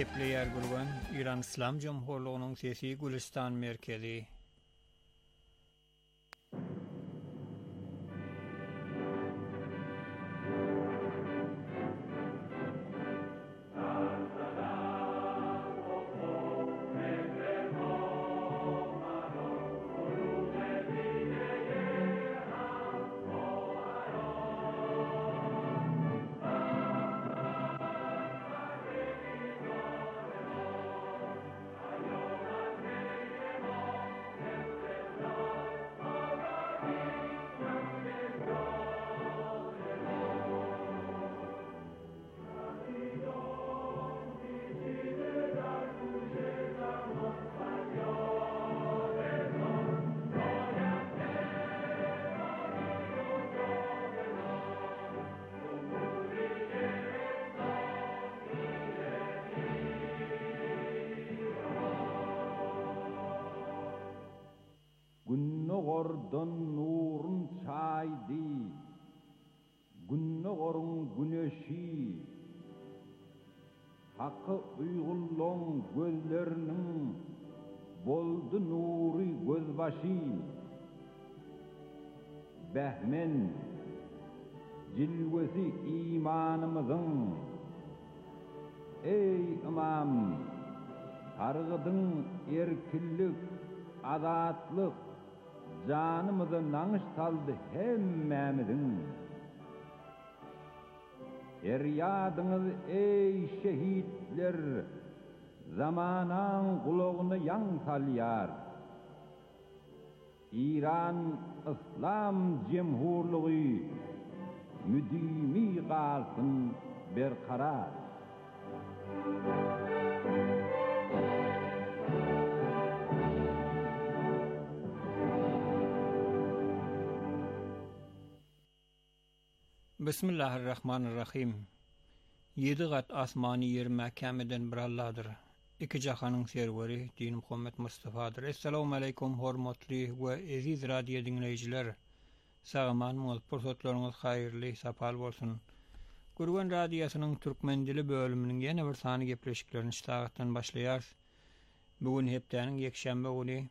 Gepleyer bolgan İran İslam Cumhurluğu'nun sesi Gülistan merkezi. Günnogordan nurun çaydı, günnogorun güneşi, hakkı uygulluğun gözlerinin boldu nuri gözbaşı, behmen cilvesi imanımızın, ey imam, targıdın erkillik, azatlık, canımızı nanış saldı hemmemizin. Feryadınız ey şehitler, zamanan kulağını yan salyar. İran İslam Cumhurluğu müdimi kalsın berkarar. Bismillahirrahmanirrahim. 7 gat asmani yer mahkameden bir Allah'dır. İki jahanın serveri Din Muhammed Mustafa'dır. Assalamu aleykum hormatly ve aziz radyo dinleyiciler. Sağamanınız, pursatlarınız hayırlı, sapal bolsun. Gurgan Radyosu'nun Türkmen dili bölümünün yeni bir sany gepleşiklerini iştahatan başlayar. Bugün heptäniň yekşembe günü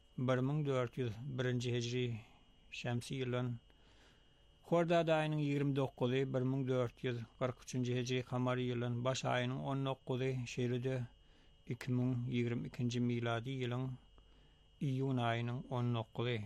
1401 Hicri şemsi ýylyň Hordad aýynyň 29-y 1443 Hicri kamary ýylyň baş aýynyň 19-y şeýlede 2022 miladi ýylyň iýun aýynyň 19-y.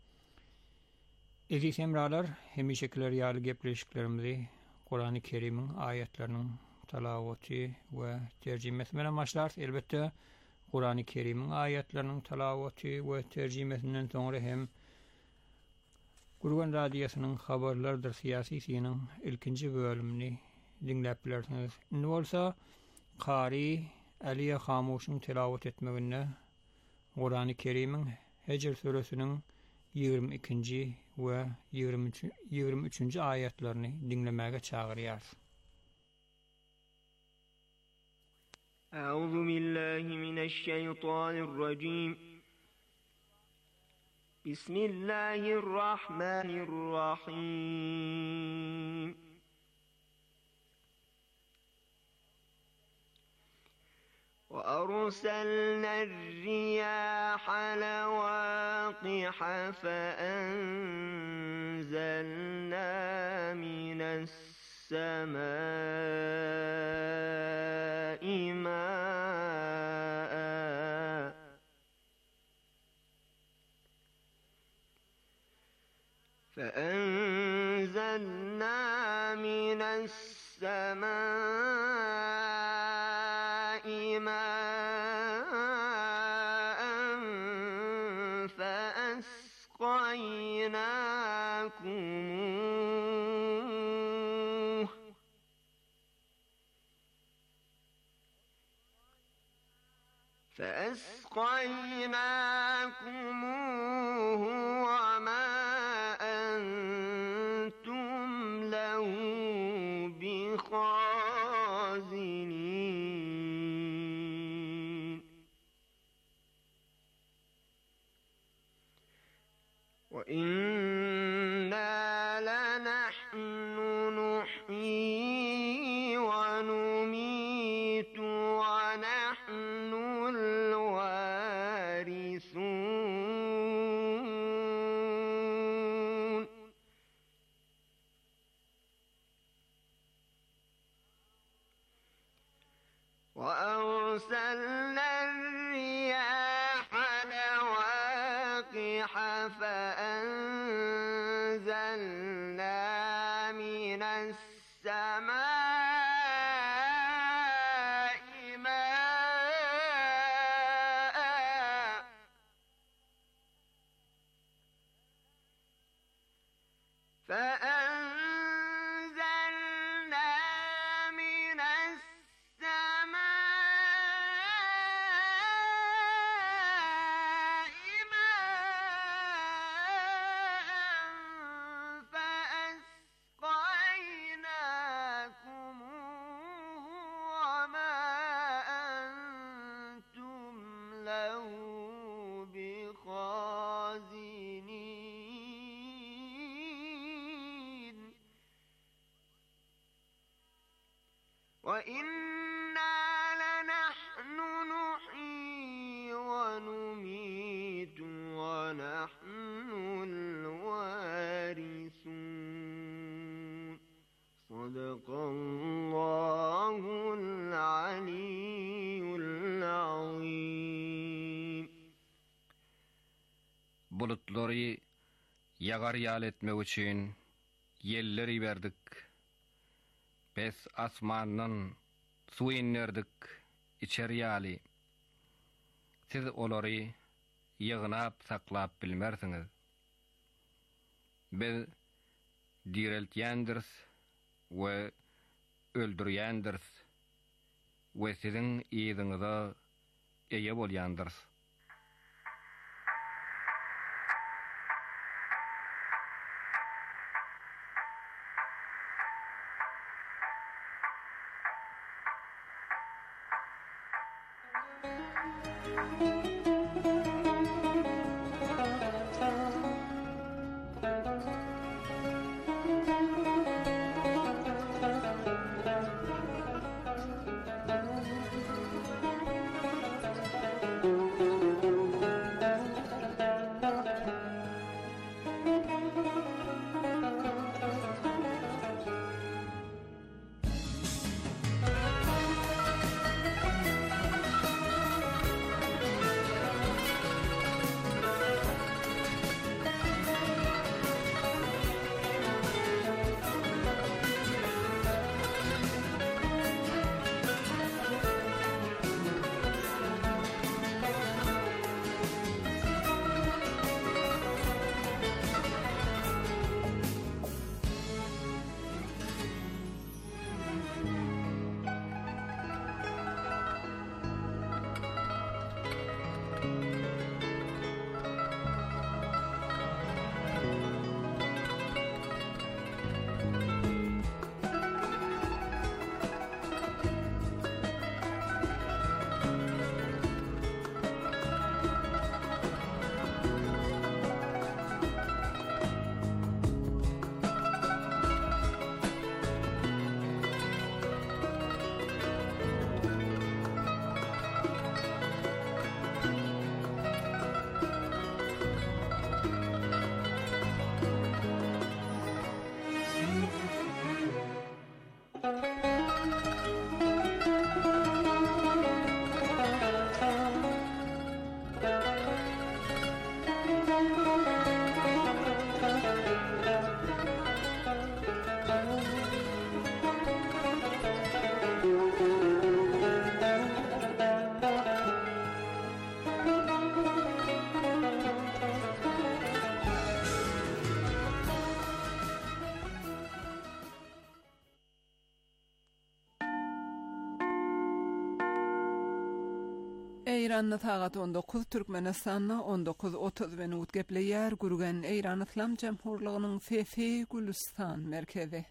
Eziz hemralar, hemişekiler ýaly gepleşiklerimizi Kur'an-ı Kerim'in ayetlerinin talawaty we terjimesi bilen başlar. Elbette Kur'an-ı Kerim'in ayetlerinin talawaty we terjimesinden soňra hem Gurgan Radyosu'nun habarlardır siyasisinin ilkinci bölümünü dinläp bilersiniz. Indi bolsa Qari Aliye Hamuş'un tilavat etmeginde Kur'an-ı Kerim'in Hecr suresinin 22. ve 23. ayetlerini dinlemege çağırýar. Euzu billahi mineşşeytanirracim. Bismillahirrahmanirrahim. وأرسلنا الرياح لواقح فأنزلنا من السماء ماءً فأنزلنا من السماء ماء فأسقيناكموه وما أنتم له بخازنين وإنا لنحن نحيي ونميت ونحن فأنزلنا من السماء وإنا لنحن نحيي ونميت ونحن الوارثون صدق الله العلي العظيم. Bulutları yagar yal etmek için yerleri verdik. Bes asmandan su inlerdik içeri yali. Siz olary yığnap saklap bilmersiniz. Biz direltýändirs we öldürýändirs we sizin ýygyňyza eýe bolýandyrs. Eyranna tagat 19 Türkmenistanna 19:30 minut gepleýär gürgen Eýran Islam Jamhurlygynyň Fefe Gülistan merkezi.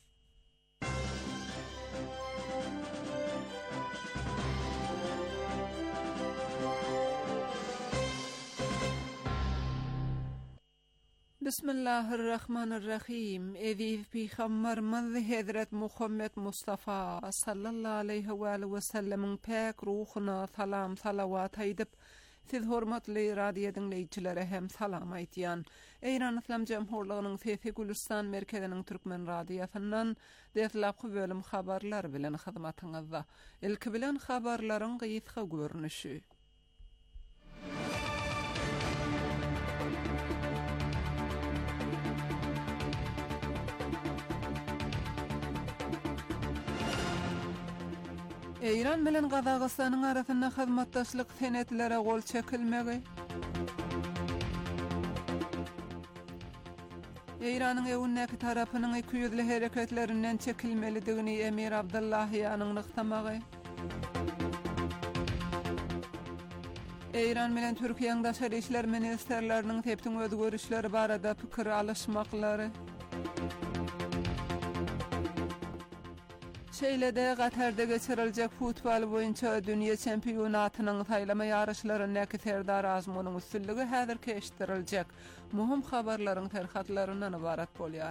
Bismillahirrahmanirrahim. Eziz Peygamberimiz Hazret Muhammed Mustafa sallallahu aleyhi ve sellemin pek ruhuna salam salavat aýdyp, siz hormatly radio dinleýçilere hem salam aýtýan. Eýran Islam Jamhurlygynyň Fefe Gülistan merkeziniň türkmen radiosundan deslapky bölüm habarlar bilen hyzmatyňyzda. Ilki bilen habarlaryň gysga görnüşi. İran bilen Qazaqstanyň arasynda hyzmatdaşlyk senetlere gol çekilmegi. İran'ın ewünnäki tarapynyň 200'li hereketlerinden çekilmelidigini Emir Abdullahiýanyň nykdamagy. İran bilen Türkiýeň daşary işler ministerleriniň teptiň özgörüşleri barada pikir alışmaklary. Şeýlede Gatarda geçiriljek futbol boýunça dünýä çempionatynyň taýlama ýarışlaryny Serdar Azmunyň üstünligi häzir keşdiriljek. Muhim habarlaryň terhatlaryndan ibarat bolýar.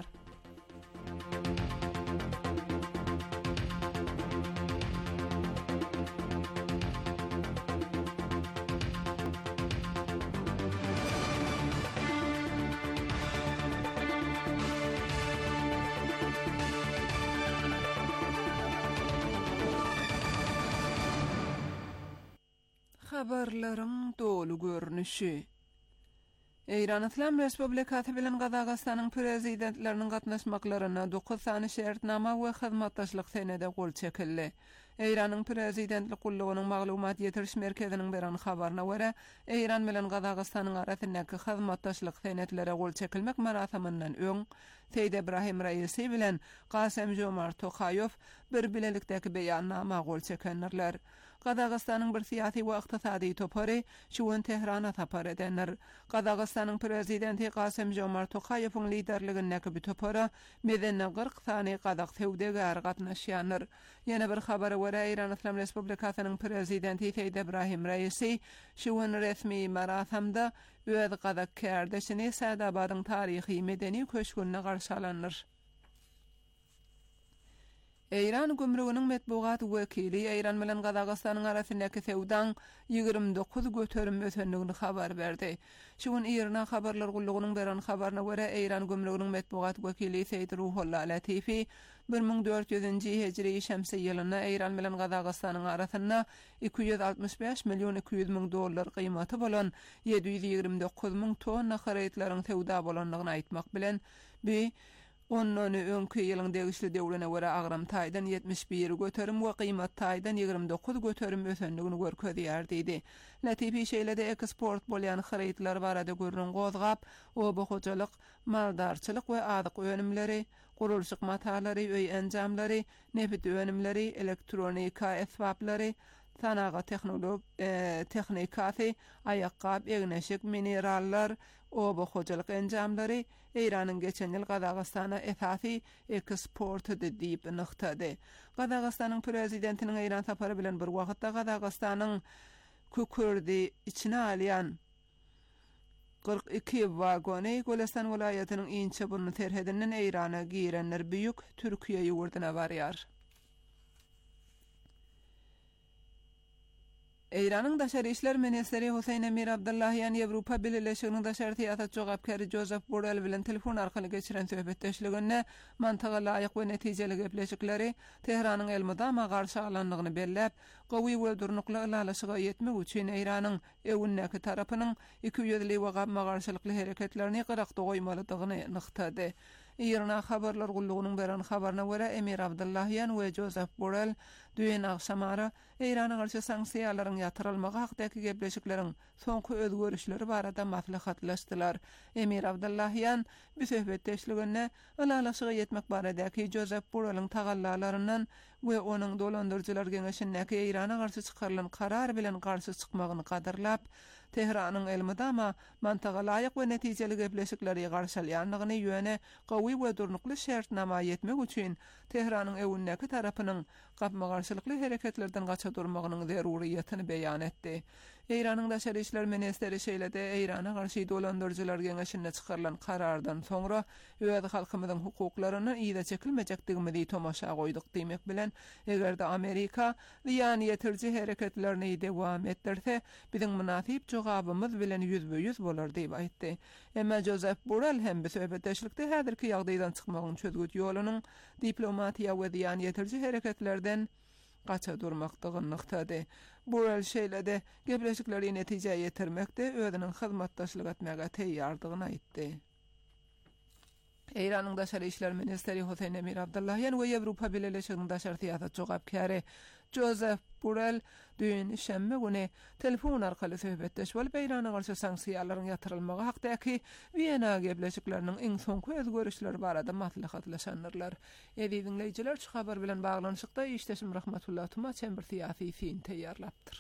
Habarlaryň dolu görnüşi. İran İslam Respublikasy bilen Qazaqstanyň prezidentleriniň gatnaşmaklaryna 9 sany şertnama we hyzmatdaşlyk senede gol çekildi. İranyň prezidentlik gullugynyň maglumat ýetiriş merkeziniň beren habaryna görä, İran bilen Qazaqstanyň arasyndaky hyzmatdaşlyk senetlere gol çekilmek marasamyndan öň Seýid Ibrahim Raisi bilen Kasem Jomart Tokayew bir bilelikdäki beýannama gol çekenler. Qazaqstanyň bir syýasy we ykdysady topary şuwun Tehrana tapar edenler. Qazaqstanyň prezidenti Kasem Jomart Tokayewiň liderligindäki bir topara medenne 40 sany Qazaq sewdegar gatnaşýanlar. Ýene bir habara görä İran İslam Respublikasynyň prezidenti Seýid Ibrahim Raisi şuwun resmi marasamda öz Qazaq kardeşini Sadabadyň taryhy medeni köşkünde garşy alanlar. İran gümrüğünün metbuat wekili İran bilen Qazaqstanyň arasyndaky sewdaň 29 göterim ötendigini habar berdi. Şuň ýerine habarlar gullugynyň beren habaryna görä İran gümrüğünün metbuat wekili Seýid Ruhollah Latifi 1400-nji hijri şemsi ýylyna İran bilen Qazaqstanyň arasynda 265 milyon 200 000 dollar kıymaty bolan 729 000 tonna harytlaryň sewda bolanlygyny aýtmak bilen bi Ondan öňkü ýylyň degişli döwrüne görä agram taýdan 71 göterim we kıymat taýdan 29 göterim ösendigini görkezýär diýdi. Latifi şeýlede eksport bolýan harytlar barada görünen gozgap, oba-hojalyk, maldarçylyk we adyk önümleri, gurulşyk matalary, öý enjamlary, nepit önümleri, elektronika esbaplary, sanaga tehnikasy, aýakkap, egneşik, minerallar, oba-hojalyk enjamlary İran'ın geçen yıl Qazaqstana esasy eksport diýip nyktady. Qazaqstanyň prezidentiniň İran sapary bilen bir wagtda Qazaqstanyň kükürdi içine alýan 42 wagony Golestan welaýatynyň inçe bunu terhedinden İrana girenler büýük Türkiýe ýurduna barýar. İran'ın daşary işler ministeri Hüseyin Emir Abdullahiýan Ýewropa Birleşiginiň daşary syýasat jogapkary Joseph Borrell bilen telefon arkaly geçiren söhbetdeşliginde mantaga laýyk we netijeli gepleşikleri Tehranyň elmydama garşy alanlygyny belläp, gowy we durnukly ýalaşyga ýetmek üçin İranyň ewünnäki tarapynyň 200'li we gapma garşylykly hereketlerini gyrakda goýmalydygyny nyktady. İran habarlar gullugynyň beren habaryna görä Emir Abdullahiýan we Joseph Borrell düýen akşamara İrana garşy sanksiýalaryň ýatyrylmagy hakdaky gepleşikleriň soňky özgörüşleri barada maslahatlaşdylar. Emir Abdullahiýan bu söhbetdeşliginde ýalaşyga ýetmek baradaky Joseph Borrelliň tagallalaryndan we onuň dolandyrjylar geňeşindäki İrana garşy çykarylan karar bilen garşy çykmagyny gadarlap, Tehranyň elmydama mantaga laýyk we netijeli gepleşikleri garşylýanlygyny ýöne gowy we durnukly şertnama ýetmek üçin Tehranyň ewünnäki tarapynyň gapma garşylykly hereketlerden gaça durmagynyň zeruriýetini beýan etdi. İranyň daşary işler ministeri şeýlede İrana garşy dolandyrjylar geňeşinde çykarylan karardan soňra öz halkymyzyň hukuklaryny ýa-da çekilmejekdigini tomaşa goýdyk diýmek bilen egerde Amerika ýani ýetirji hereketlerini dewam etdirse biziň münasip jogabymyz bilen ýüzbe-ýüz bolar diýip aýtdy. Emma Joseph Borrell hem bu söhbetdeşlikde häzirki ýagdaýdan çykmagyň çözgüt ýolunyň diplomatiýa we ýani ýetirji hereketlerden gaça durmakdygyny nyktady. Borrell şeýlede gepleşikleri netije ýetirmekde özüniň hyzmatdaşlyk etmäge teýýardygyny aýtdy. İran'ın daşary işler ministeri Hüseyin Emir Abdullahiýan we Ýewropa Birleşiginiň daşary syýasat jogapkary Joseph Borrell dün şemme güni telefon arkaly söhbetdeş bolup Eýrana garşy sanksiýalaryň ýatyrylmagy hakdaky Wiener gebleşikleriniň iň soňky özgörüşleri barada maslahatlaşanlar. Evi dinleýijiler şu habar bilen baglanyşykda işdeşim Rahmatullah Tuma çember syýasy film teýýarlapdyr.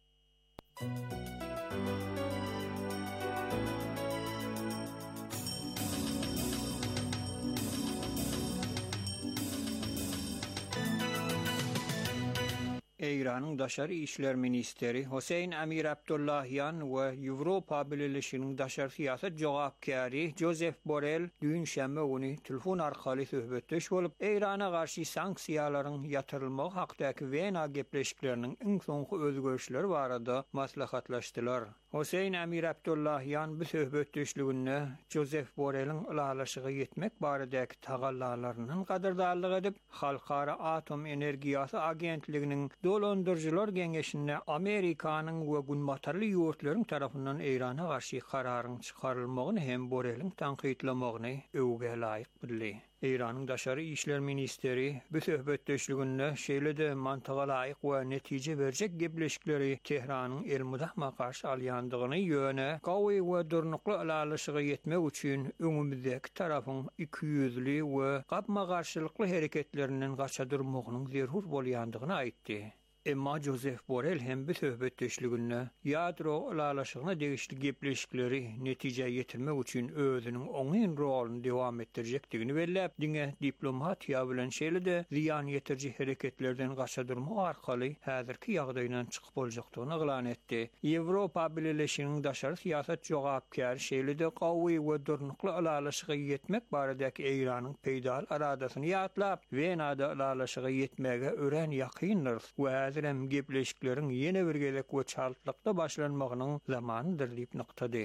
İran'ın Daşary İşler Ministeri Hüseyin Amir Abdullahyan we Ýewropa Birleşiginiň daşary syýasat jogapkary Joseph Borrell dün şemme güni telefon arkaly söhbetdeş bolup Eýrana garşy sanksiýalaryň ýatyrylmagy hakdaky Wiener gepleşikleriniň iň soňky özgörüşleri barada maslahatlaşdylar. Hüseyin Amir Abdullahyan bu söhbetdeşliginde Joseph Borrell'in ulalaşygy ýetmek baradaky tagallalarynyň gadardarlyk edip Halkara Atom Energiýasy Agentliginiň Dolandırıcılar Geňeşinde Amerikanyň we günbatarly ýurtlaryň tarapyndan Eýrana garşy kararyň çykarylmagyny hem Borrell'in tanqidlamagyny öwge laýyk bildi. Eýranyň Daşary İşler Ministeri bu söhbetdeşliginde şeýlede mantyga laýyk we netije berjek gepleşikleri Tehranyň Elmudahma garşy alýandygyny ýöne gawy we durnukly alalaşygy ýetmek üçin öňümizdäki tarapyň ikiyüzli we gapma garşylykly hereketlerinden gaça durmagynyň zerhur bolýandygyny aýtdy. Emma Joseph Borrell hem bu söhbetdeşliginde ýadro alalaşygyna degişli gepleşikleri netije ýetirmek üçin özüniň oňyn roluny dowam etdirjekdigini belläp, diňe diplomatiýa bilen şeýlede ziýan ýetirji hereketlerden gaça durmak arkaly häzirki ýagdaýdan çykyp boljakdygyny eglan etdi. Ýewropa Birleşiginiň daşary syýasat jogapkary şeýlede gawy we durnukly alalaşygy ýetmek baradaky Eýranyň peýdal aradasyny ýatlap, Wienada alalaşygy ýetmege ören ýakyndyr we hem gepleşiklerin yeni bir gelek we çaltlykda başlanmagynyň zamanydyr diýip nykdy.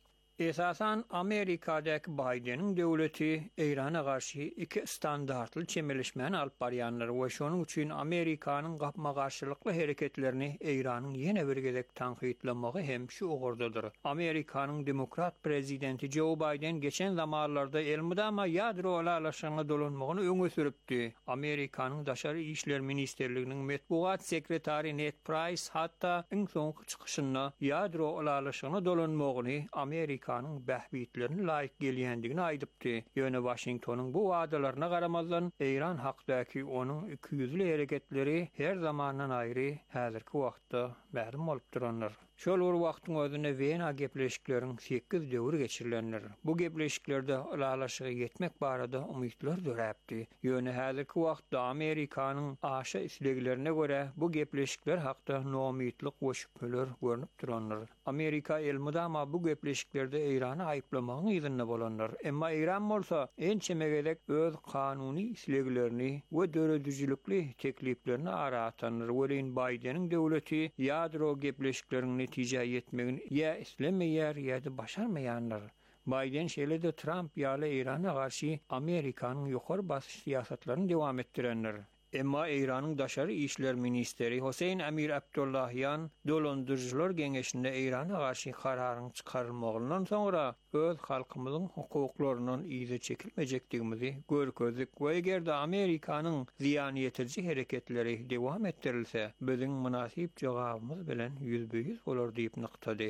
Esasan Amerikadaky Bidenin döwleti Eýrana garşy iki standartly çemberleşmeni alyp barýanlar we şonuň üçin Amerikanyň gapma garşylykly hereketlerini Eýranyň ýene bir gelek tanqidlamagy hem şu ogurdadyr. Amerikanyň demokrat prezidenti Joe Biden geçen zamanlarda Elmudama ýadro alalaşygyna dolanmagyny öňe süripdi. Amerikanyň Daşary İşler Ministerliginiň metbuat sekretary Ned Price hatta iň soňky çykyşynda ýadro alalaşygyna dolanmagyny Amerikanyň bähbitlerini laýyk gelýändigini aýdypdy. Ýöne Washingtonyň bu wagdalaryna garamazdan Eýran hakdaky onuň ikiyüzli hereketleri her zamandan aýry häzirki wagtda bärim bolup duranlar. Şol bir wagtyň özünde Wiener gepleşikleriň 8 döwri geçirilenler. Bu gepleşiklerde alalaşygy ýetmek barada umytlar döräpdi. Ýöne häzirki wagtda Amerikanyň aşa isleglerine göre bu gepleşikler hakda noumytlyk we şüpheler görünüp duranlar. Amerika Elmudama bu gepleşiklerde Eýrany aýplamagyň ýerine bolanlar. Emma Eýran bolsa ençemegelek öz kanuny isleglerini we döredüjilikli tekliplerini aratanlar. Welin Bidenin döwleti ýadro gepleşiklerini netije ýetmegin ýa islemeýär ýa-da başarmaýanlar. Biden şeýlede Trump ýaly Eýrana garşy Amerikanyň ýokary basyş syýasatlaryny dowam etdirenler. Emma Eýranyň Daşary İşler Ministeri Hüseyin Amir Abdullahyan Dolandırıcılar Geňeşinde Eýrana garşy kararyň çykarylmagyndan soňra öz halkymyzyň hukuklarynyň ýyzy çekilmejekdigimizi görkezdik we eger-de Amerikanyň ziýan ýetirji hereketleri dowam etdirilse, biziň münasip jogabymyz bilen ýüzbe-ýüz bolar diýip nykdy.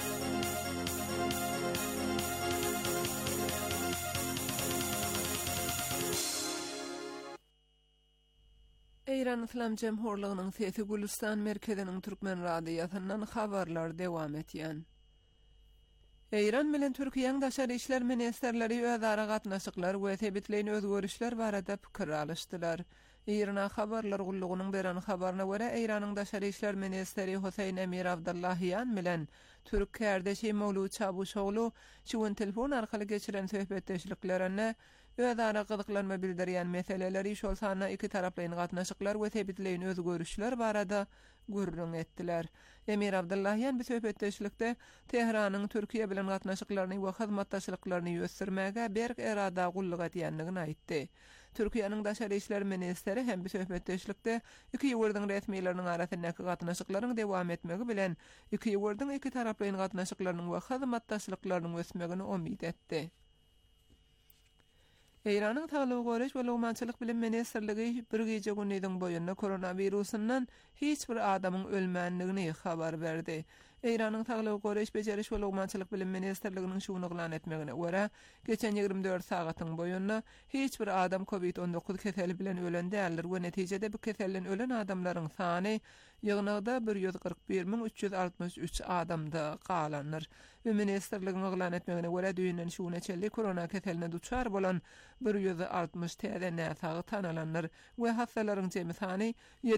Eýran Islam Jemhurlygynyň Sesi Gülistan merkeziniň türkmen radiýasyndan habarlar dowam etýän. Eýran bilen Türkiýeň daşary işler ministrleri özara gatnaşyklar we tebitleýän özgörüşler barada pikir alışdylar. Eýrana habarlar gullugynyň beren habaryna görä Eýranyň daşary işler ministri Hüseyin Amir Abdullahyan bilen Türk kardeşi Mawlud Çavuşoglu şu telefon arkaly geçiren söhbetdeşliklerine özara gyzyklanma bildirýän meseleleri şol sana iki taraplaryň gatnaşyklar we tebitleýän özgörüşler barada gürrüň etdiler. Emir Abdullahyan bu söhbetdeşlikde Tehranyň Türkiýe bilen gatnaşyklaryny we hyzmatdaşlyklaryny ýösürmäge berk erada gullyk etýändigini aýtdy. Türkiýanyň daşary işler ministeri hem bu söhbetdeşlikde iki ýurdyň resmiýetleriniň arasyndaky gatnaşyklaryň dowam etmegi bilen iki ýurdyň iki taraplaryň gatnaşyklarynyň we hyzmatdaşlyklarynyň ösmegini umyt etdi. Eýranyň Saglyk Goraş we Lugmançylyk bilim ministrligi bir gece günniden boýunda koronawirusundan hiç bir adamyň ölmänligini habar berdi. Eýranyň Saglyk Goraş Bejeriş we Lugmançylyk bilim ministrliginiň şuny glan etmegine görä, geçen 24 sagatyň boýunda hiç bir adam COVID-19 keseli bilen ölen däldir we netijede bu keselden ölen adamlaryň sany ýygnagda 141.363 adamda galanır. Ve ministerligiň glan etmegine görä düýünden şu neçeli korona keseline duçar bolan 160 täze näsagy tanalanır we hastalaryň jemy sany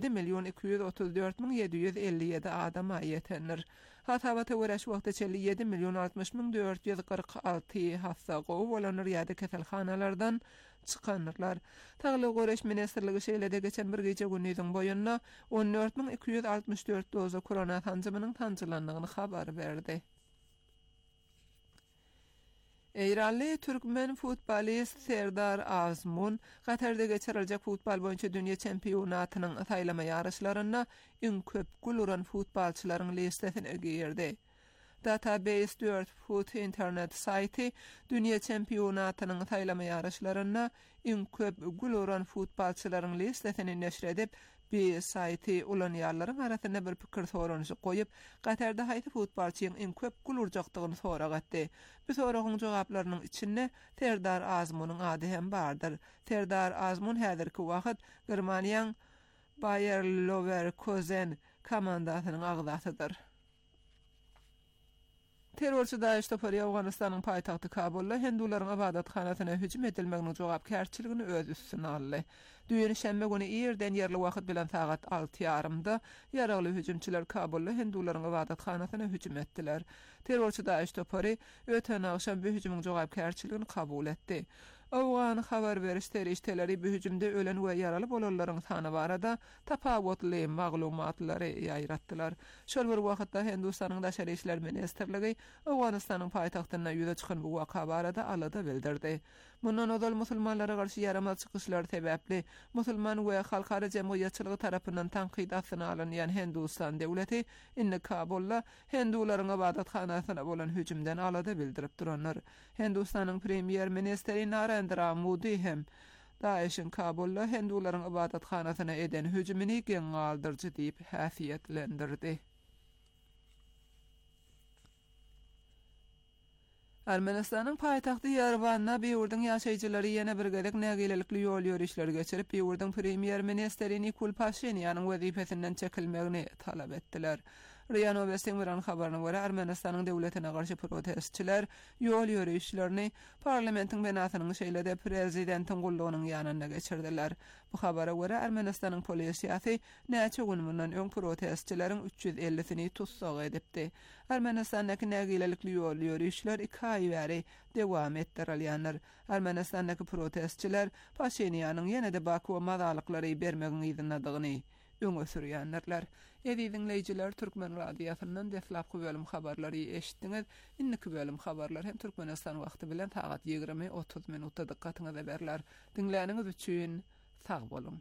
7.234.757 adama ýetenir. Hatawata görä şu wagtda 7.060.446 hasta gowy bolanlar ýa-da keselhanalardan çykanlar. Saglyk Goraş ministrligi şeýlede geçen bir gece günnüň boýunda 14.264 doza korona tanjymynyň tanjylandygyny habar berdi. Eýranly türkmen futbolist Serdar Azmun Katarda geçiriljek futbol boýunça dünýä çempionatynyň saýlama ýarışlaryna iň köp gol uran futbolçylaryň listesine girdi. Database 4 Foot internet saýty dünýä çempionatynyň saýlama ýarışlaryna iň köp gol uran futbolçylaryň listesini neşr edip, bir saýty ulan ýarlaryň arasyna bir pikir soranyşy goýup, Katarda haýsy futbolçyň iň köp gol urjakdygyny sorak etdi. Bu soragyň jogaplarynyň içinde Serdar Azmunyň ady hem bardyr. Serdar Azmun häzirki wagt Germaniýanyň Bayer Leverkusen komandasynyň agzasydyr. Terrorçy Daesh topary Awganystanyň paýtagty Kabulda Hindularyň ibadatxanasyna hüjüm edilmeginiň jogapkärçiligini öz üstüne aldy. Düýün şembe güni ýerden ýerli wagt bilen sagat 6:30-da ýaragly hüjümçiler Kabulda Hindularyň ibadatxanasyna hüjüm etdiler. Terrorçy Daesh topary öten agşam bu hüjümüň jogapkärçiligini kabul etdi. Awgan habar beriş terişteleri bu hüjümde ölen we ýaraly bolanlaryň sany barada tapawutly maglumatlary ýaýratdylar. Şol bir wagtda Hindistanyň daşary işler ministrligi Awganystanyň paýtagtyna ýüze çykan bu waka barada alada bildirdi. Mundan öňe musulmanlara garşy ýaramaz çykyşlar sebäpli musulman we halkara jemgyýetçiligi tarapyndan tanqid astyna alynýan Hindistan döwleti indi Kabulda Hindularyň ibadatxanasyna bolan hüjümden alada bildirip duranlar. Hindistanyň premier ministri Narendra Modi hem Daesh'in Kabulda Hindularyň ibadatxanasyna eden hüjümini geň aldyrjy diýip häsiýetlendirdi. Ermenistanyň paýtagty Yerevanna beýurdyň ýaşaýjylary ýene bir gedek nägilelikli ýol ýörüşleri geçirip beýurdyň premier ministri Nikol Pashinyan'yň wezipesinden çekilmegini talap etdiler. Ria Novostiň bilen habaryna görä Ermenistanyň döwletine garşy protestçiler ýol ýörüşlerini parlamentiň benasynyň şeýlede prezidentiň gullugynyň ýanyna geçirdiler. Bu habara görä Ermenistanyň polisiýasy näçe gün bundan öň protestçileriň 350-sini tutsak edipdi. Ermenistandaky nägilelikli ýol ýörüşler 2 ay bäri dowam etdirilýänler. Ermenistandaky protestçiler Pashinyan'yň ýene-de Baku madalyklary bermegini ýygynadygyny öňe sürýänler. Eýdi dinleýijiler, Türkmen radiosynyň deflapky bölüm habarlary eşitdiňiz. Indiki bölüm habarlar hem Türkmenistan wagty bilen saat 20:30 minutda diqqatyňyza berler. Dinläniňiz üçin sag bolun.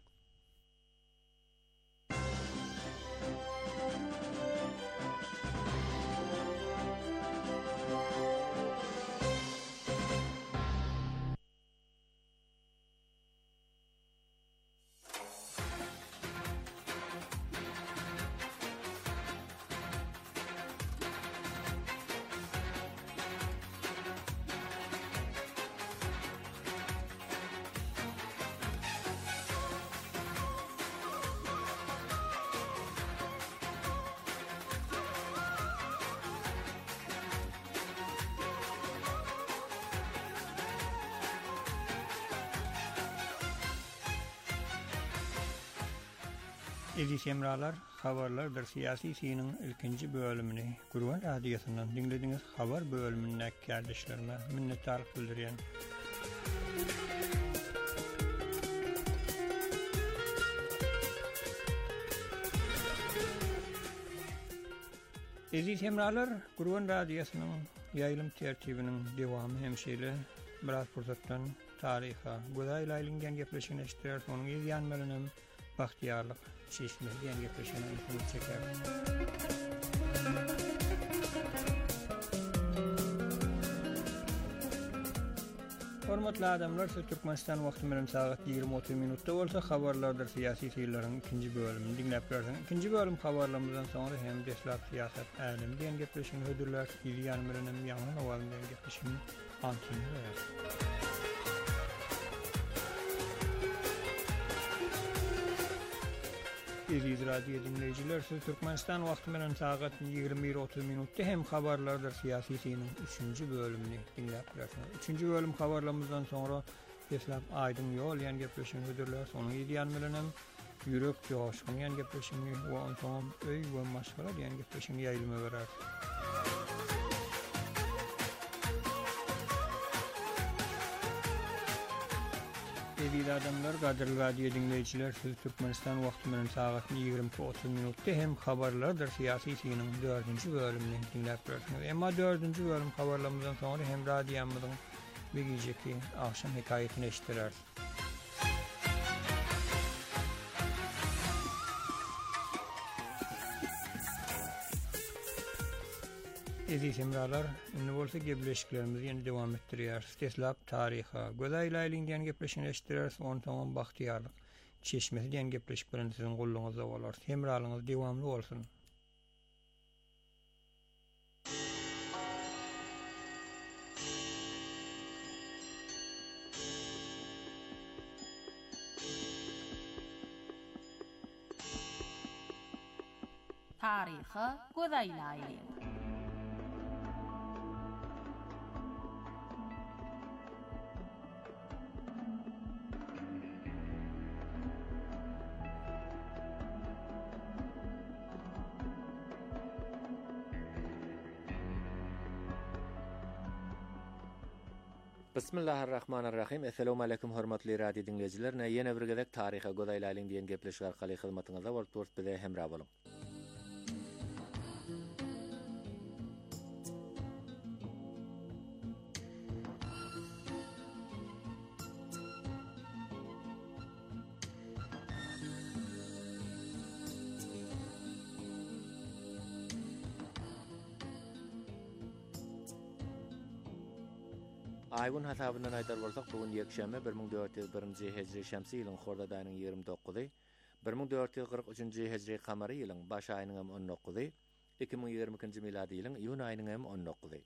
Eziz emralar, habarlar bir siyasi sinin ilkinci bölümünü Gurwan Radiosynyň dinlediňiz habar bölümüne kardeşlerime minnetdarlyk bildirýän. Eziz emralar, Gurwan Radiosynyň ýaýlym tertibiniň dewamy hemşeýle biraz pursatdan taryha, godaýla aýlyngan gepleşigine iştirak onuň ýanmalynym bahtiýarlyk çeşme diýen gepleşigine ýykyp çeker. Hormatly adamlar, Türkmenistan wagty bilen saat 20:30 minutda bolsa habarlardır siyasi şeýlerin ikinji bölümini dinläp berýäň. İkinji bölüm habarlarymyzdan soňra hem deslap siýasat älim diýen gepleşigi hödürler, ýan bilen ýaňy awalyndan gepleşigi antiny berýär. Eziz radio dinleyijiler, Türkmenistan wagty bilen saat 21:30 minutda hem habarlardır siyasi şeýlerin 3-nji bölümini dinläp berýärsiniz. 3-nji bölüm habarlarymyzdan soňra deslap aýdyň ýol ýan gepleşigi hödürler, sonuň ýan bilen ýürek ýoşgyň ýan gepleşigi we onsoň öý we maşgala ýan gepleşigi ýaýlyma berär. Eziz adamlar, gaderli radio dinleyijiler, Türkmenistan wagty bilen saat 20:30 minutda hem habarlardır siyasi şeýlerin 4-nji bölümini dinläp berýärsiniz. Emma 4-nji bölüm habarlarymyzdan soňra hem radioýamyzyň begijeki akşam hekaýetini eşitdiler. Eziz hemralar, indi bolsa gepleşiklerimizi ýene dowam etdirýär. Deslap taryha, gözaýly aýlyndan gepleşigini eşitdirýär, ondan bagtyarlyk çeşmesi diýen gepleşik bilen siziň gollunuzda bolar. Hemralyňyz dowamly bolsun. Taryha gözaýly aýlyň. Bismillahirrahmanirrahim. Assalamu alaykum hormatly radio dinleyijiler. Ýene bir gezek taryha gözaýly aýlyň diýen gepleşik arkaly hyzmatyňyzda bolup bize hemra boluň. Aýgun hasabyndan aýdar bolsak, bugün ýekşäme 1401-nji hejri şämsi ýylyň horda daýynyň 29-y, 1443-nji hejri kamary ýylyň baş aýynyň 19-y, 2022-nji miladi ýylyň iýun aýynyň 19-y.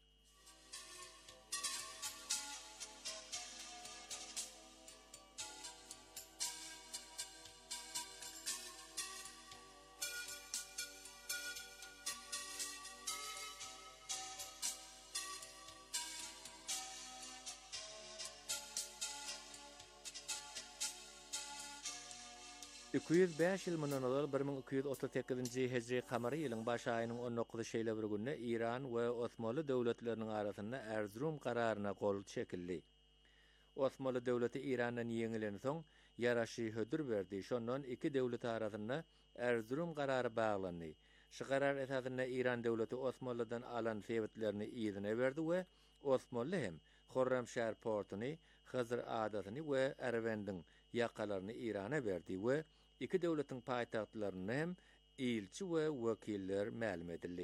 Üküýüz 5 ýyl mundan ol 1238-nji hejri kamary ýylyň baş aýynyň 19 şeýle bir günde İran we Osmanly döwletleriniň arasynda Erzurum kararyna gol çekildi. Osmanly döwleti İrandan ýeňilen soň ýaraşy hödür berdi. Şondan iki döwlet arasynda Erzurum karary baglandy. Şu karar esasında İran döwleti Osmanlydan alan sebetlerini ýygyna berdi we Osmanly hem Horramşäher portuny, Hyzyr adatyny we Erwendiň ýakalaryny İrana berdi we iki döwletiň paýtagtlaryny hem ilçi we wekiller ma'lum edildi.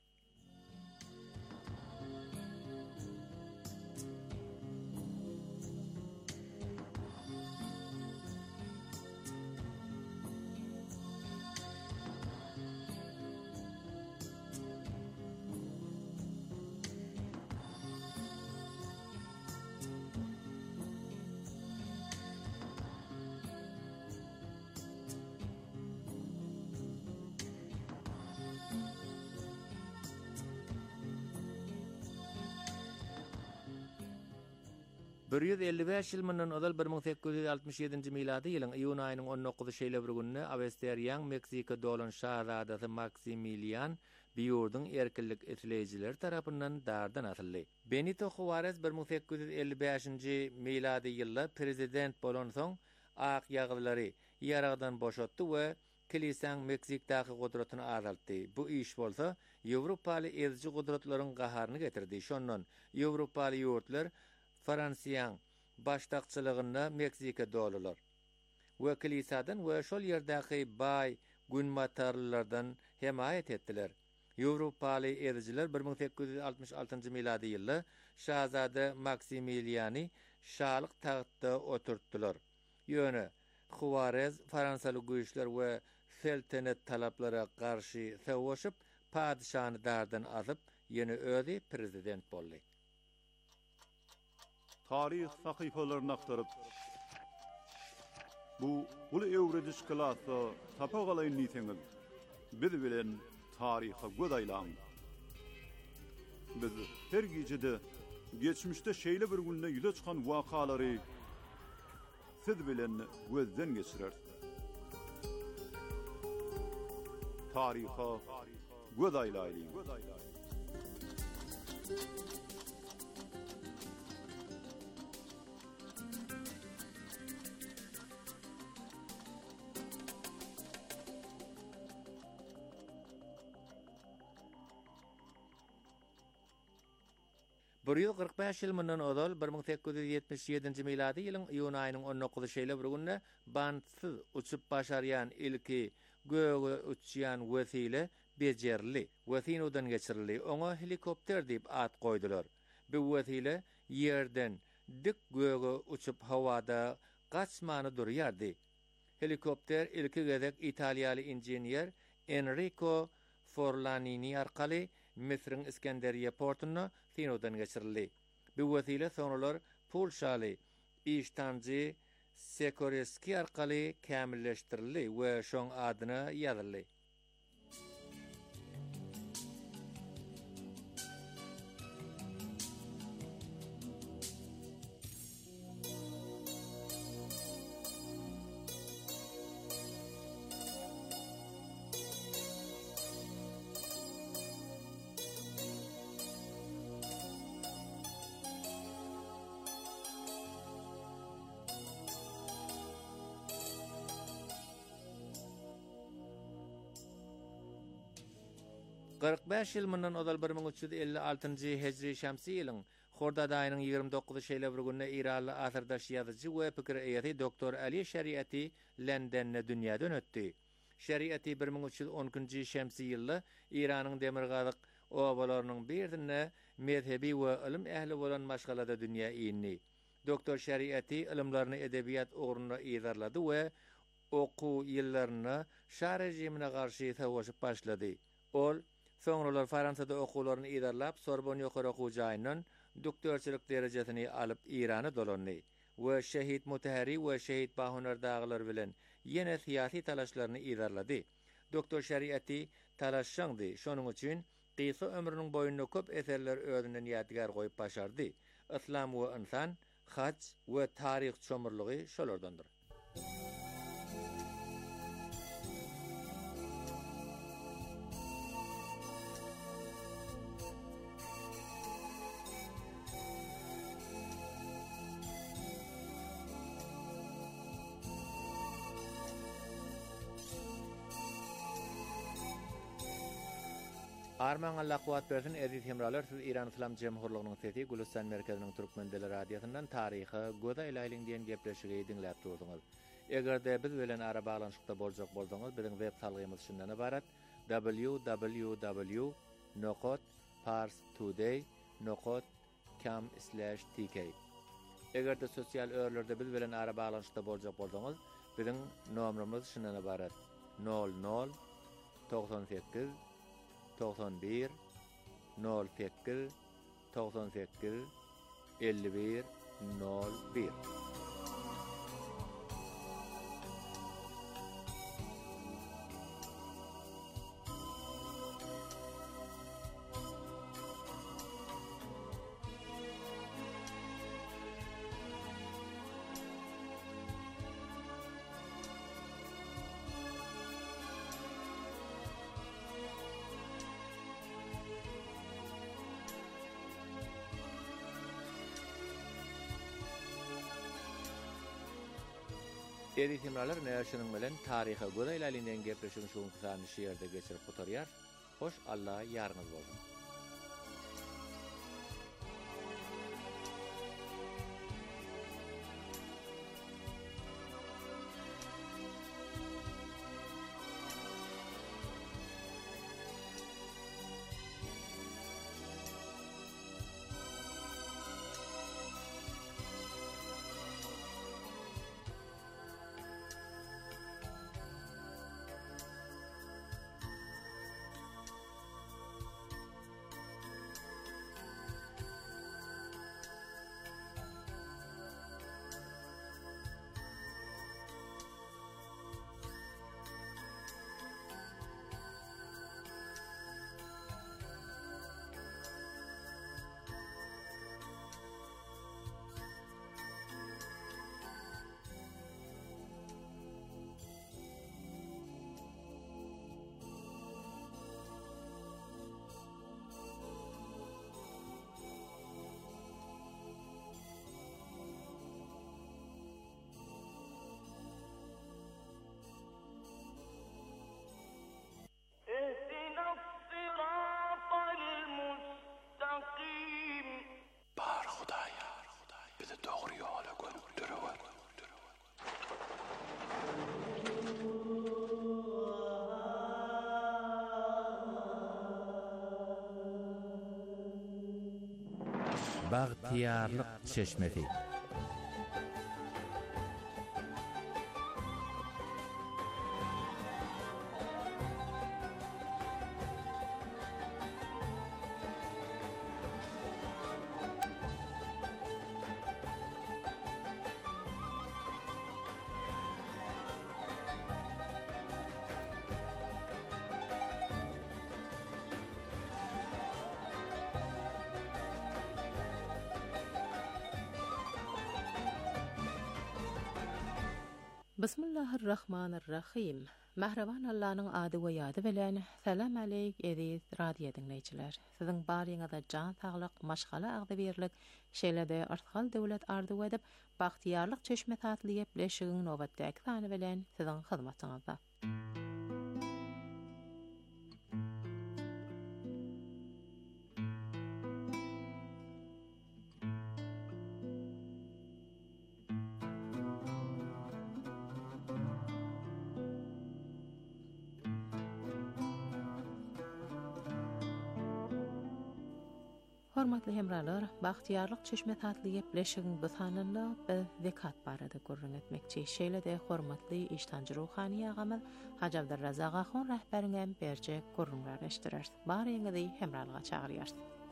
...155 ýyl mundan odal 1867-nji milady ýylyň iýun aýynyň 19 şeýle bir günde Avesteriýan Meksika dolan şahzadasy Maximilian Biurdyň erkinlik etleýijiler tarapyndan dardan atyldy. Benito Juárez 1855-nji milady ýylda prezident bolan soň ak ýagylary ýaragdan boşatdy we kilisaň Meksikadaky gudratyny azaltdy. Bu iş bolsa Ýewropaly ezji gudratlaryň gaharyny getirdi. Şondan Ýewropaly ýurtlar Fransiýaň başdakçylygynda Meksika dolalar. We kilisadan we şol ýerdäki baý günmatarlardan hemaýet etdiler. Ýewropaly erjiler 1866-njy milady ýylda Şahzada Maximiliani şalyk tagtda oturtdylar. Ýöne Juarez Fransaly güýçler we seltenet talaplara garşy sowuşyp padşahny dardan azyp ýene özi prezident boldy. Tarih sahypalaryny aktaryp bu uly öwrediş kılasa tapagalayyn niýetiňiz biz bilen taryha godaýlaň. Biz her gecede geçmişde şeýle bir günde ýüze çykan wakalary siz bilen gözden geçirer. Taryha godaýlaýyn. Bir ýyl 45 ýyl mundan odal 1877-nji milady ýylyň iýun aýynyň 19-y şeýle bir günde bandsyz uçup başarýan ilki göge uçýan wesile bejerli. Wesini odan geçirildi. Oňa helikopter diýip at goýdular. Bu wesile ýerden dik göge uçup hawada gaçmany durýardy. Helikopter ilki gezek Italiýaly inженер Enrico Forlanini arkaly Misriň Iskenderiýe portuny Sinodan geçirildi. Bu wesile soňralar Polşaly iştanjy Sekoreski arkaly kämilleşdirildi we şoň adyna ýazyldy. Beş ýyl mundan odal 1356-njy hejri şämsi ýylyň Hordad aýynyň 29-y şeýle bir günde İranly asyrdaş ýazyjy we pikir eýeti Doktor Ali Şeriaty Lendende dünýäden ötdi. Şeriaty 1312-nji şämsi ýylda İranyň demirgazyk obalarynyň birine mezhebi we ilim ähli bolan maşgalada dünýä ýyny. Doktor Şeriaty ilimlaryny edebiýat ugruna ýazarlady we oku ýyllaryny şar rejimine garşy sowuşyp başlady. Ol soňralar Fransada okuwlaryny ýazarlap Sorbonne ýokary okuwjaýyndan doktorçylyk derejesini alyp Irana dolandy we şehit mutahhari we şehit bahunar daglar bilen ýene syýasy talaşlaryny ýazarlady. Doktor Şeriaty talaşşaňdy. Şonuň üçin gysga ömrüniň boýunda köp eserler özünden ýadgar goýup başardy. Islam we insan, haç we taryh çömürlügi şolardandyr. Arman Allah kuwat bersin aziz hemralar, siz İran İslam Cemhurluğunyň sesi Gülistan merkeziniň Türkmen dili radiosundan taryhy godaýlaýlyň diýen gepleşigi dinläp durdyňyz. Egerde biz bilen ara baglanşykda boljak bolsaňyz, biziň web salgymyz şundan ibarat: www.parstoday.com/tk. Egerde sosial örlerde biz bilen ara baglanşykda boljak bolsaňyz, biziň nomerimiz şundan ibarat: 00 98 91 08 98 51 01. Eri hemralar näşiniň bilen taryha godaýlaýlyň gepleşigi şoň kysany şeýerde geçirip oturýar. Hoş Allah ýarňyz bolsun. doğru yola göndürüyor. Baghtiyarlyk çeşmesi. Bismillahirrahmanirrahim. Mehreban Allah'ın adı ve yadı bilen salam aleyk ediz radyo dinleyiciler. Sizin bariyinizde can sağlık, maşgala ağdı birlik, şeylede artkal devlet ardu edip, bahtiyarlık çeşme tatlıyıp, leşigin novattaki sani bilen sizin hizmetinize. Hormatly hemralar, bahtiyarlyk çeşme tatlyp leşigin büsanynda biz zekat barada gurrun etmekçi. Şeýle-de hormatly iştanjy ruhany agamal Hacı Abdurrazak Ahun rahberiňem berjek gurrunlar eşdirer. Baryňyzy hemralyga çagyrýar.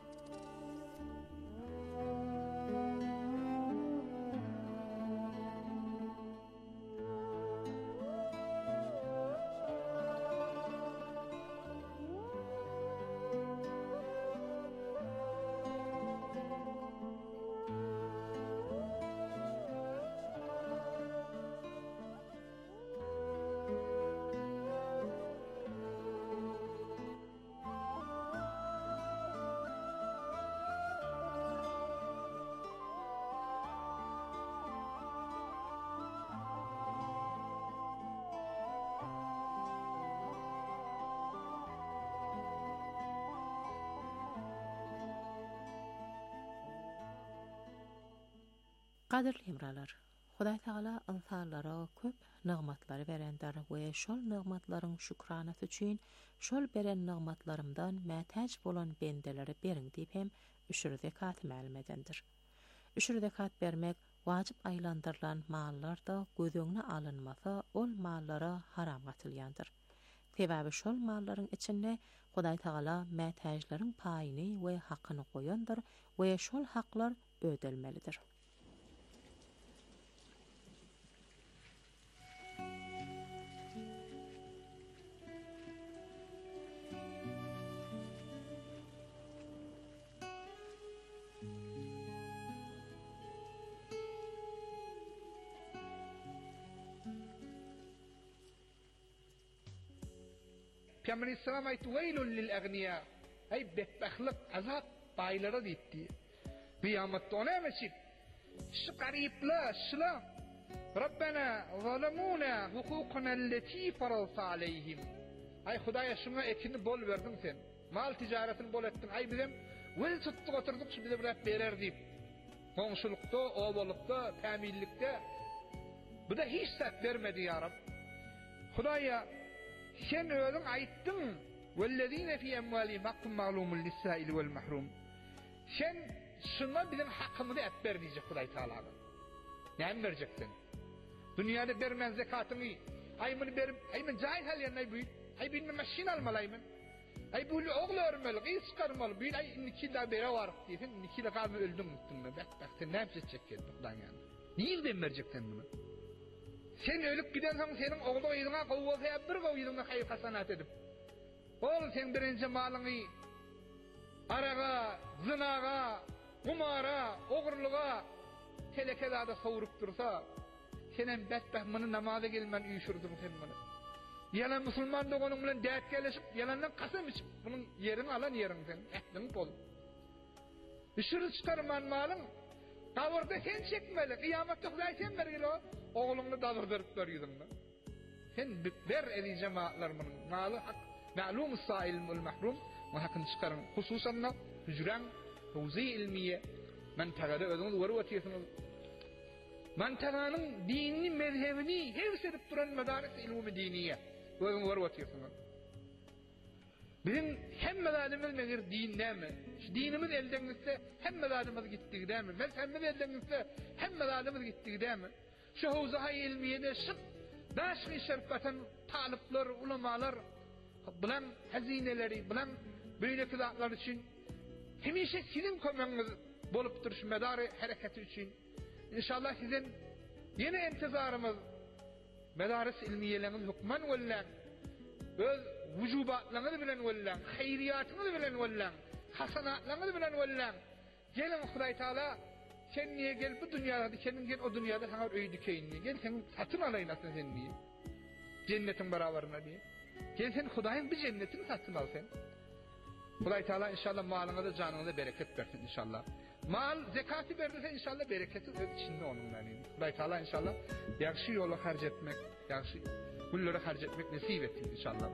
Qadirli hemralar, Hudaý Taala insanlara köp nigmatlary berendir we şol nigmatlaryň şükranasy üçin şol beren nigmatlarymdan mätäç bolan bendelere beriň diýip hem üçür zekat ma'lum Üçür zekat bermek wajyp aýlandyrılan mallarda gözüňe alınmasa ol mallara haram gatylýandyr. Sebäbi şol mallaryň içinde Hudaý Taala mätäçleriň paýyny we hakyny goýandyr we şol haklar ödelmelidir. Peygamber İslam ayet veylun lil agniya. Ay bedbahtlık azap baylara ditti. Kıyamette ona meşip. Şu garipla şla. Rabbena zalemuna hukukuna allati faradta aleyhim. Ay Hudaya şuna etini bol verdin sen. Mal ticaretini bol ettin. Ay bizim vel tuttuk oturduk şu bize bırak berer deyip. Komşulukta, ovalıkta, temillikte. Bu da hiç sat vermedi ya Rab. Hudaya sen özün ayttın. Vellezine fi emvalihim hakkun ma'lumun lis-sa'il vel mahrum. Sen şuna bizim hakkımızı et ver diyecek Hudaý Taala. Ne vereceksin? Dünyada bermen zekatını. Ay bunu berip, ay ben cahil hal ay bu. Ay bilmem maşin almalayım. Ay bu oğlu örmeli, qıys çıkarmalı. Bir ay 2 da bere var diýsin. 2 da qaby öldüm muttum. Bak sen ne yapacak geldi Hudaý yani. Niye vereceksin bunu? Sen ölüp giden soň senin oğlu ýylyna gowulsa bir gowylyna haýy hasanat edip. Ol sen birinji malyňy araga, zynaga, gumara, ogurluga, telekezada sowurup dursa, senen bedbaht muny namaza gelmen üýşürdyň sen muny. Ýalan musulman doganyň bilen därt gelişip, ýalandan kasam içip, bunyň ýerini alan ýeriň sen, ähdiň bol. Üşürü çıkarman malyň, gawurda sen çekmeli, kıyamatda Hudaý sen bergili o. Oğlunu daldırıp görüyordun. Sen ber eli cemaatlarımın malı hak, ma'lum sa'il vel mahrum ve hakkını çıkarın. Hususan hücren, tevzi ilmiye, men tagada ödünüz varıvatiyesiniz. Mantaranın dinini, mezhebini hevsedip duran medaris ilmi diniye. Özün var vatıyorsunuz. Bizim hem medarimiz nedir dinle mi? Dinimiz elden gitse hem medarimiz gittiği değil mi? Mezhebimiz elden gitse hem medarimiz gittiği değil mi? Şu havza-i ilmiyede şıp, daşmi şerpeten talipler, ulamalar, bulan hazineleri, bulan böyle kızaklar için hemişe sizin komanız bolup duruş medarı hareketi için inşallah sizin yeni intizarımız medaris ilmiyeleriniz hukman vellan öz vücubatlarınız bilen vellan hayriyatınız bilen vellan hasanatlarınız bilen vellan gelin Huday Teala sen niye gel bu dünyada kendin gel o dünyada sana öy dikeyni gel sen satın alayın asın sen diye cennetin beraberine diye gel sen Huday'ın bir cennetini satın al sen Huday Teala inşallah malına da canına da bereket versin inşallah. Mal zekatı verirse inşallah bereketi içinde onun yani. Huday Teala inşallah yaxşı yola harc etmek, yaxşı kulları harc etmek nasip etsin inşallah.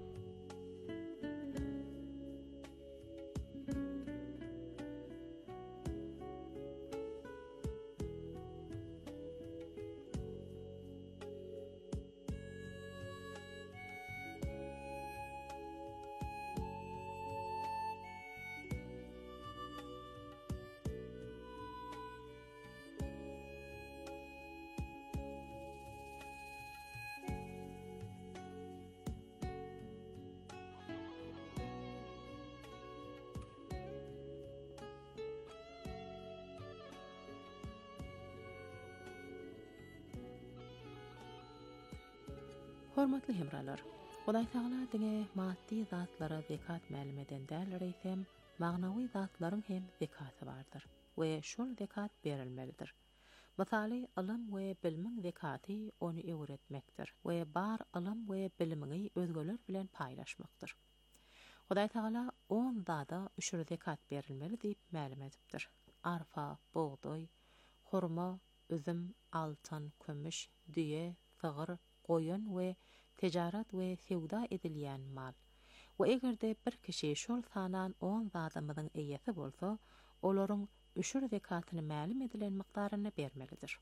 Hormatly hemralar, Huday Teala diňe maddi zatlara zekat ma'lum edendäl reýsem, magnawy zatlaryň hem zekaty bardyr we şol zekat berilmelidir. Masaly, ilim we bilimiň zekaty onu öwretmekdir we bar ilim we bilimiňi özgeler bilen paýlaşmakdyr. Huday Teala 10 zada üçür zekat berilmeli diýip ma'lum edipdir. Arfa, buğday, hurma, üzüm, altyn, kömüş, düýe, sygyr, goýun we tijarat we sewda edilýän mal. We egerde bir kişi şol sanan 10 zadamyň eýesi bolsa, olaryň üçür zekatyny ma'lum edilen mikdaryny bermelidir.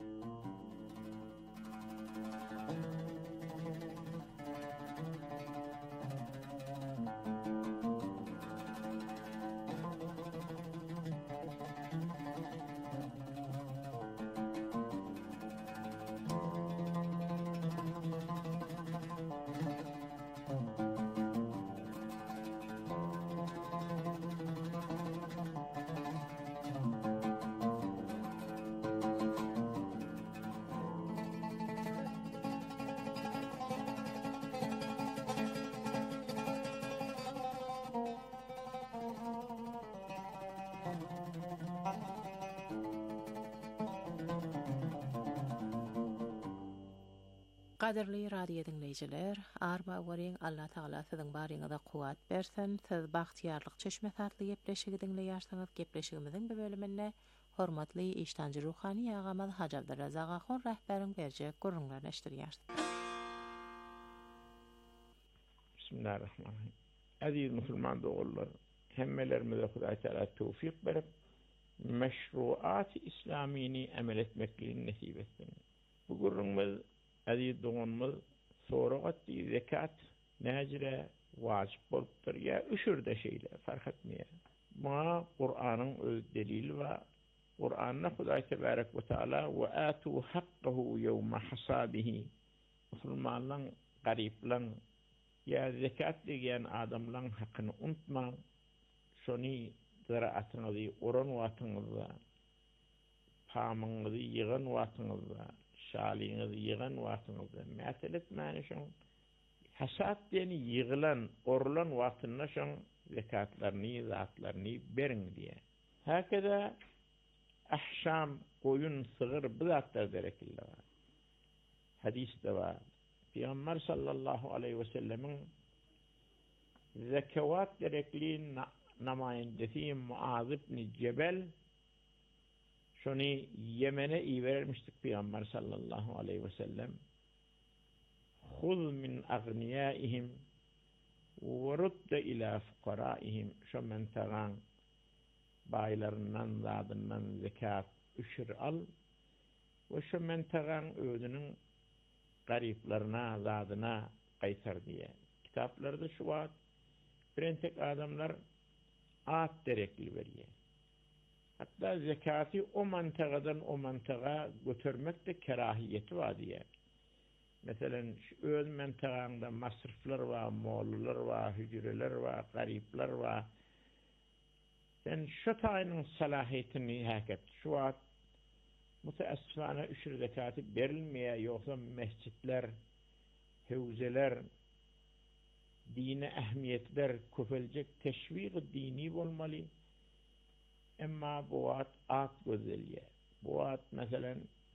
Qadirli radio dinleyijiler, arba wariň Allah Taala siziň baryňyza kuwat bersin. Siz bagtyarlyk çeşme satly gepleşigi dinleýärsiňiz. Gepleşigimiziň bu bölüminde hormatly iştanjy ruhany agamyz Haji Abdurrazak Ahun rahberiň berjek gurrunlaryny eşdirýär. Bismillahirrahmanirrahim. Aziz musulman dogullar, hemmelerimize Hudaý Teala tawfik berip, meşruat-ı İslamiyni emel etmekliğini nasip etsin. Bu gurrunmuz aziz doğanımız soragat zekat necre vacip bolupdyr ya üçürde şeyle fark etmeýär. Ma Kur'anyň öz delili we Kur'an'da Hudaý tebarek we taala we atu haqqahu yawma hasabihi. Musulmanlaryň gariplan ya zekat diýen adamlaryň hakyny unutma. Şoni zaraatňyzy oran watyňyzda pamyňyzy ýygan watyňyzda şaliňizi ýygan wagtyňyzda mäselet mänişiň hasat diýeni ýygylan, orulan wagtynda şoň zekatlaryny, zatlaryny beriň diýär. Hakeza ahşam, goýun, sygyr bu zatlar berekildi. Hadisde bar. Peygamber sallallahu aleyhi ve sellemin zekat gerekliğin namayendesi Muaz ibn Cebel şoni Yemen'e vermiştik Peygamber sallallahu aleyhi ve sellem. Khuz min agniyaihim ve rudde ila fukaraihim. Şu mentagan, baylarından, zadından zekat üşür al. ve şu mentagan özünün gariplarına, zadına qaytar diye. Kitaplarda şu var, birentek adamlar at derekli veriyor. Hatta zekatı o mantagadan o mantaga götürmek de kerahiyeti var diye. Mesela öz mentaganda masrifler var, moğullar var, hücreler var, garipler var. Sen şu tayının salahiyetini haket, şu an müteessifane üşür zekatı verilmeye, yoksa mescitler, hevzeler, dine ehmiyetler köpelecek teşvik dini olmalı. Emma bu at gözeliye. Bu at mesela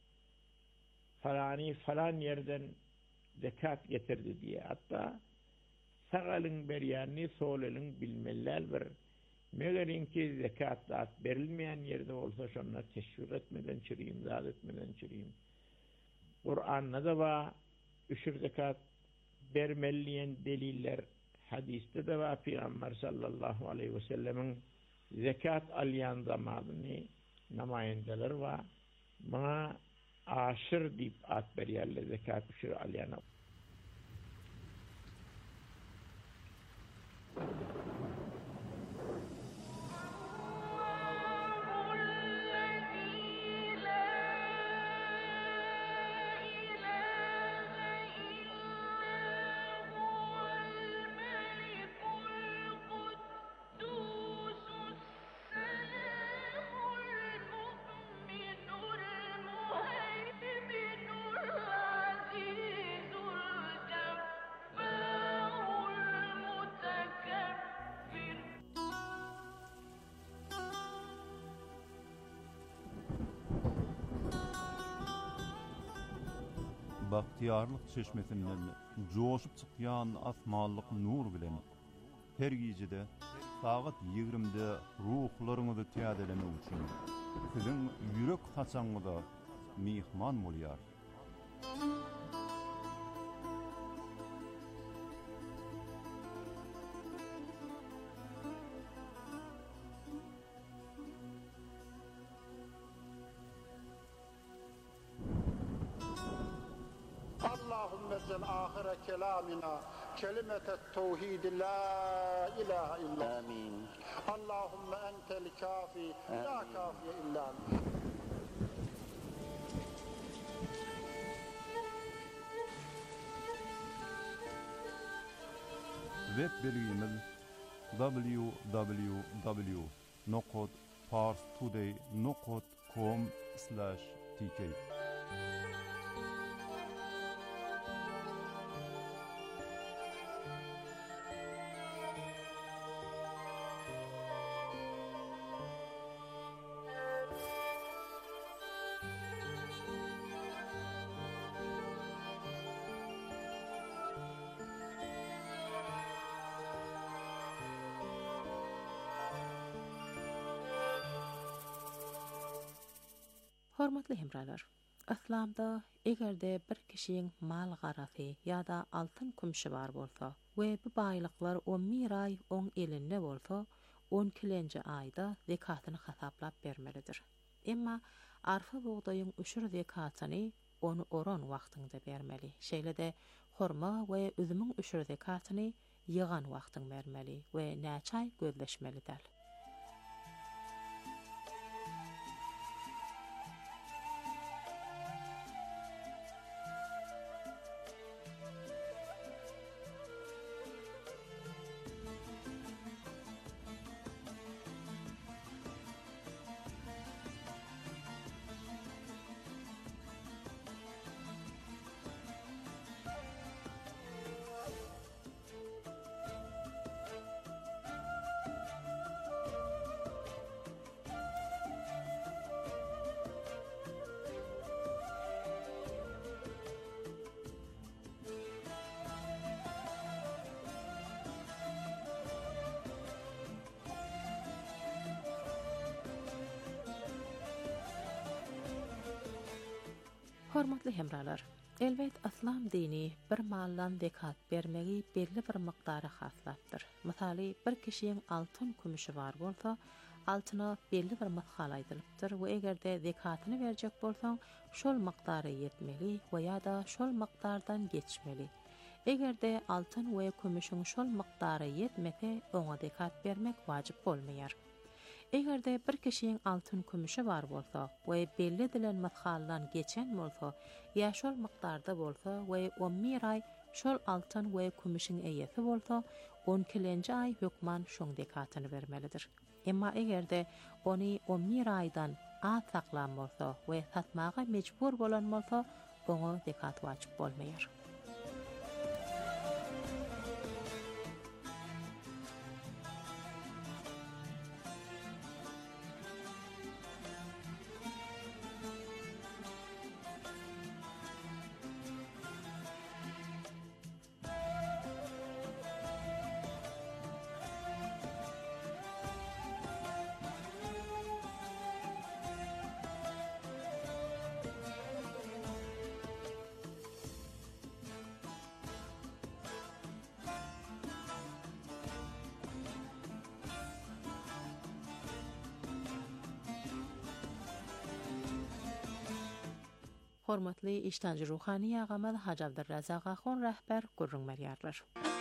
falan yerden zekat getirdi diye. Hatta sağalın beryanını solelin bilmeller bir. Meğerin ki zekat at verilmeyen yerde olsa şunlar teşvik etmeden çürüyüm, zat etmeden çürüyüm. Kur'an'da da var, üşür zekat vermeliyen deliller hadiste de var. Peygamber sallallahu aleyhi ve sellemin zekat alyan zamanını namayendeler var. Bana aşır deyip at beriyerle zekat üşür alyana. Bahtiyarlık çeşmesinden coşup çıkyan asmallık nur bilen her gecede saat 20'de ruhlarınızı tiyadeleme için sizin yürek haçanıda mihman bolyar. اللهم اجعل آخر كلامنا كلمة التوحيد لا إله إلا آمين. اللهم أنت الكافي لا كافي إلا أنت. Web bilgimiz www.parstoday.com/tk. Hormatly hemralar, İslamda egerde bir kişiň mal garasy ýa-da altyn kümşi bar bolsa we bu baýlyklar 11 ay oň elinde bolsa, 12-nji aýda zekatyny hasaplap bermelidir. Emma arfa buğdaýyň üşür zekatyny onu oran wagtynda bermeli. Şeýle-de horma we üzümüň üşür zekatyny ýygan wagtyň bermeli we näçe ay gözleşmelidir. Hormatly hemralar, elbet İslam dini bir maldan zekat bermegi belli bir miqdara haslatdyr. Misaly, bir kişiň altyn kümüşi bar bolsa, altyna belli bir matgal aýdylypdyr we egerde zekatyny berjek bolsaň, şol miqdary yetmeli we ýa-da şol miqdardan geçmeli. Egerde altyn we kömüşiň şol miqdary yetmese, oňa zekat bermek wajyp bolmaýar. Egerde bir kişiň altyn kömüşi bar bolsa we belli edilen matgaldan geçen bolsa, ýa şol miqdarda bolsa we 11 ay şol altyn we kömüşiň eýesi bolsa, 12-nji ay hökman şoň zekatyny bermelidir. Emma egerde ony 11 aydan az saklan bolsa we satmaga mejbur bolan bolsa, oňa zekat wajyp bolmaýar. Hormatly iştanjy ruhani ýagamad Hacı Abdurrazak Ahun rahber gurrun merýarlar.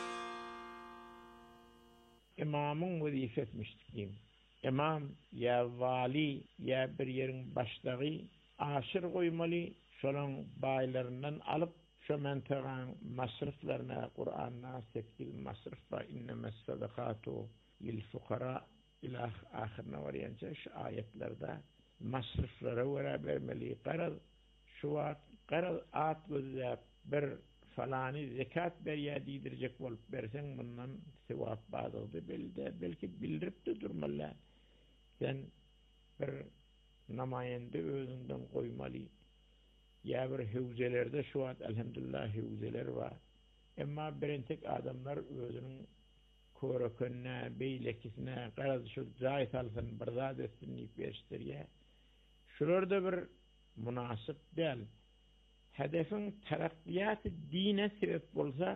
İmamın wezifetmişdim. İmam ya vali ya bir yerin başlagy aşyr goýmaly, şolaň baýlaryndan alyp şu mentegan masriflaryna Qur'anna sekil masrif we innemes sadakatu lil fuqara ila ahirine varýança şu ayetlerde masriflara wara bermeli. Qaraz at gözläp bir falany zekat berýär diýdirjek bolup berseň bundan sevap badygy belki bildiripdi durmalar. Sen bir namaýende özüňden goýmaly. Ýa bir hewzelerde şu an elhamdülillah hewzeler bar. Emma birintek adamlar özüniň körekenne, beýlekisine qaraz şu zaýat alsyn bir zat etini berişdirýär. Şurada bir münasip değil. Hedefin terakkiyat dine sebep bolsa,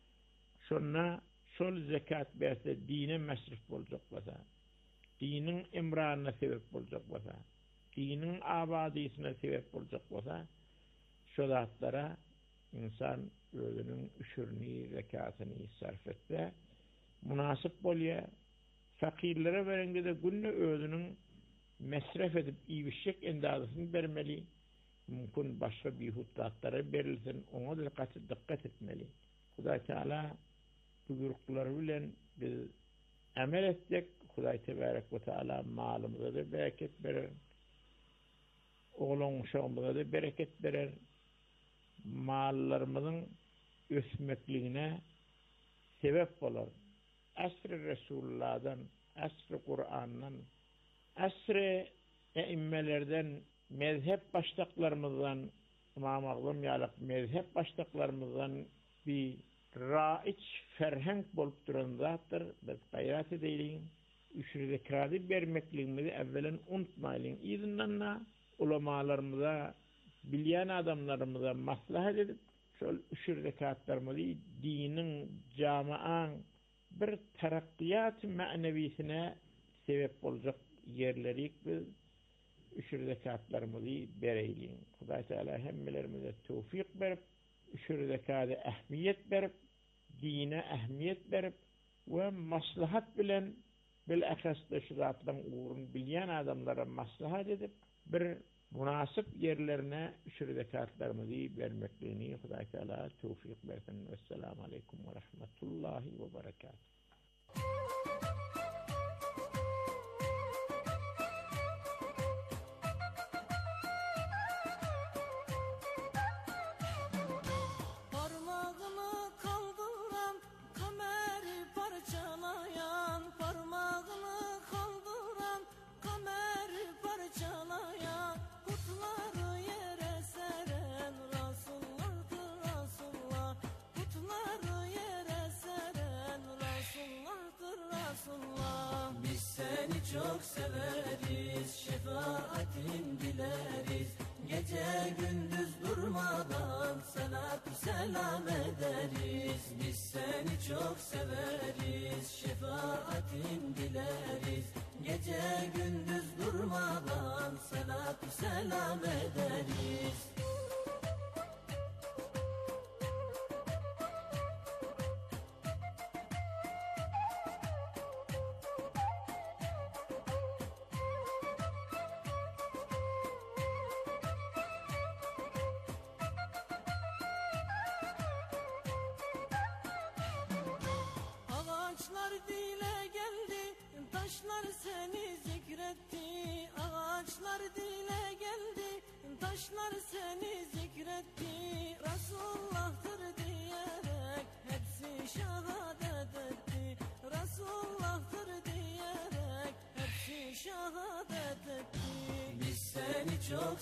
şol zekat berse dine mesrif bolacak bolsa, dinin imranına sebep bolacak bolsa, dinin abadisine sebep bolacak bolsa, şol zatlara insan özünün üşürni, zekatını sarf etse, münasip bolýar. Fakirlere berengide günne özünün mesref edip iýişek endazyny bermeli. Mümkün başga bihutlatlara berilsin, oňa dikkat etmeli. Hudaý Taala buyrukları bilen biz amel etsek, Hudaý Tebarek we Taala malymyza da bereket berer. Oğlanşağımıza da bereket berer. Mallarymyzyň ösmekligine sebep bolar. Asr-ı Resulullah'dan, asr-ı Kur'an'dan, asr-ı eimmelerden, mezhep baştaklarımızdan, İmam Azam ýalyk mezhep baştaklarımızdan bir raiç ferhenk bolup duran zatdır. Biz gayret edeýin. Üçüncü zekatı bermekligimizi evvelen unutmaýyn. Izindanna ulamalarymyza, bilýän adamlarymyza maslahat edip, şol üçüncü zekatlarymyzy dinin, jamaň bir terakkiyat manevisine sebep bolacak yerlerik biz üçüncü zekatlarymyzy bereýin. Hudaý Taala hemmelerimize tawfik berip, üçüncü zekata ähmiýet berip, dine ähmiýet berip we maslahat bilen bil ahasda şu zatdan uğrun bilýän adamlara maslahat edip bir münasip yerlerine üçüncü zekatlarymyzy bermekligini Hudaý Taala tawfik bersin. Assalamu aleykum we rahmetullahi we berekatuh. Çok severiz, şefaatin dileriz. Gece gündüz durmadan salatü selam ederiz. Biz seni çok severiz, şefaatin dileriz. Gece gündüz durmadan salatü selam ederiz. Ağaçlar dile geldi, taşlar seni zikretti. Ağaçlar dile geldi, taşlar seni zikretti. Resulullah'tır diyerek hepsi şehadet etti. Resulullah'tır diyerek hepsi şehadet etti. Biz seni çok